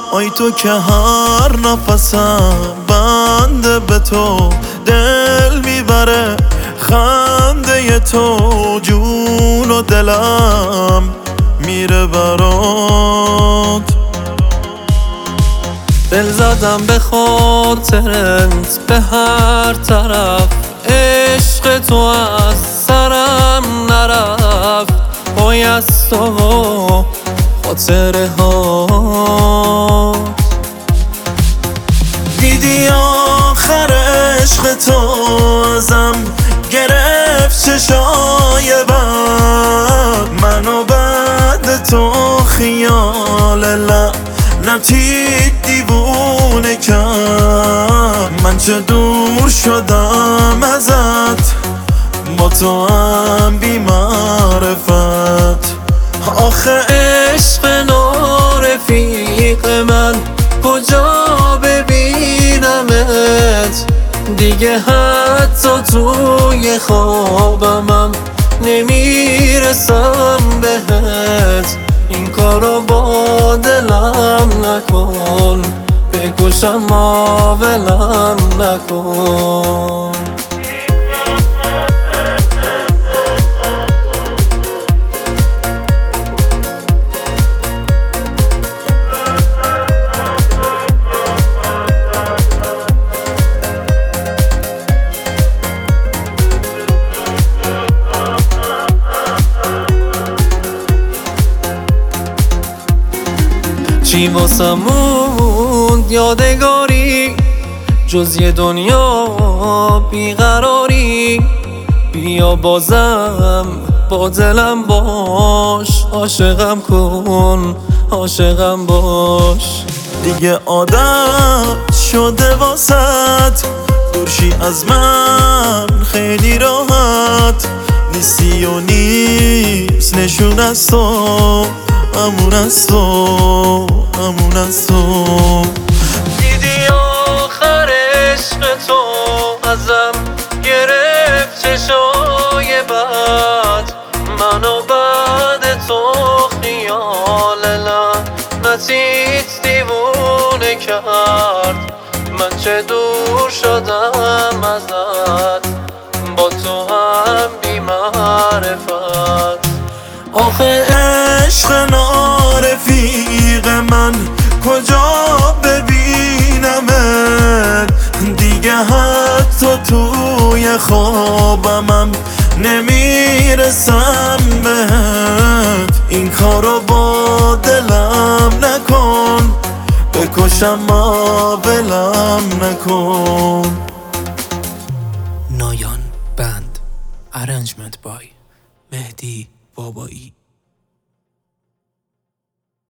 آی تو که هر نفسم بنده به تو دل میبره، خنده تو جون و دلم میره برات. دل زدم به خاطرت به هر طرف، عشق تو از سرم نرفت. پای از تو خاطره ها دیدی آخر عشق تو ازم گرفت چشای بد، منو بعد تو خیال لعنتی دیوونه کرد. من چه دور شدم ازت، با تو هم بی معرفت. آخه عشق نارفیق من کجا ببینمت دیگه، حتی توی خوابمم نمیرسم بهت. این کارو با دلم نکن، بکشم ولم نکن. چی واسمون یادگاری جز یه دنیا بیقراری؟ بیا بازم با دلم باش، عاشقم کن عاشقم باش. دیگه عادت شده واسط دورشی از من خیلی راحت. نیستی و نیست نشون از تو، امون از تو امون از تو. دیدی آخر عشق تو ازم گرفت چشای بد، منو بعد تو خیال لعنتیت دیوونه کرد. من چه دور شدم ازت، با تو هم بی معرفت. آخه عشق نارفیق من کجا ببینمت دیگه، حتی توی خوابمم نمیرسم بهت. این کارو با دلم نکن، بکشم ولم نکن. نایان بند Arrangement by مهدی بابایی.